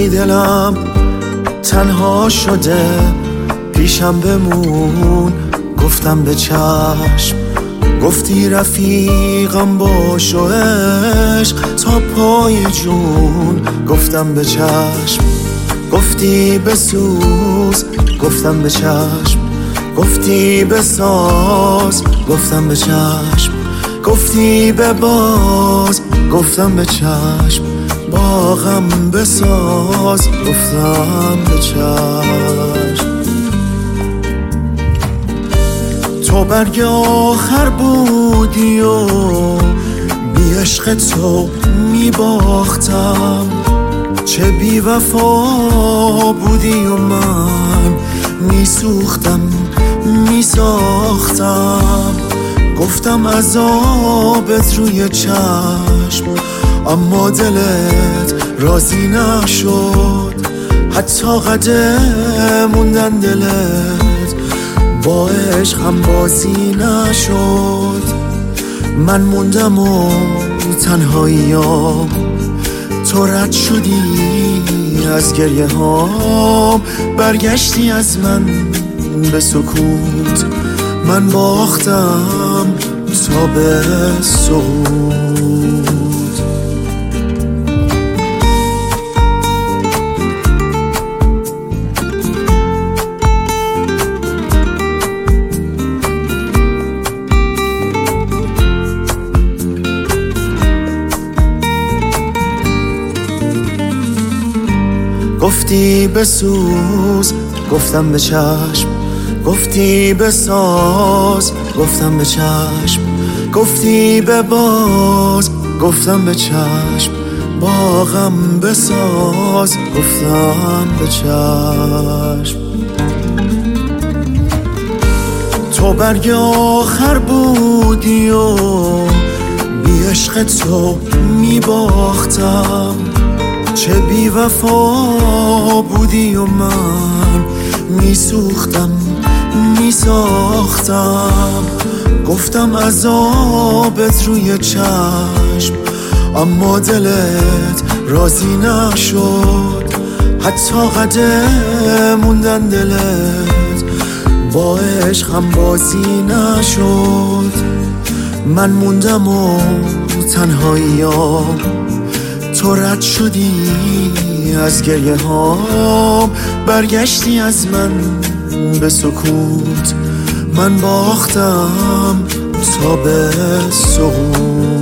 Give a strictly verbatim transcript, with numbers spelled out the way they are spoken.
وقتی دلم تنها شده پیشم بمون، گفتم به چشم. گفتی رفیقم باش و عشق تا پای جون، گفتم به چشم. گفتی بسوز، گفتم به چشم. گفتی بساز، گفتم به چشم. گفتی بباز، گفتم به چشم. باغم بساز، گفتم به چشم. تو برگ آخر بودی و بی عشق تو می باختم، چه بی وفا بودی و من می سوختم می ساختم. گفتم عذابت روی چشم، اما دلت راضی نشد. حتی قدم موندن دلت با عشق هم بازی نشد. من موندم و تنهاییام، تو رد شدی از گریه هام. برگشتی از من به سکوت، من باختم تا به صعود. گفتی بسوز، گفتم به چشم. گفتی بساز، گفتم به چشم. گفتی بباز، گفتم به چشم. باغم بساز، گفتم به چشم. تو برگ آخر بودی و بی عشق تو می باختم، چه بی وفا بودی و من می سوختم می ساختم. گفتم عذابت روی چشم، اما دلت راضی نشد. حتی قدم موندن دلت با عشق هم بازی نشد. من موندم و تنهاییام، تو رد شدی از گریه هام. برگشتی از من به سکوت، من باختم تا به صعود.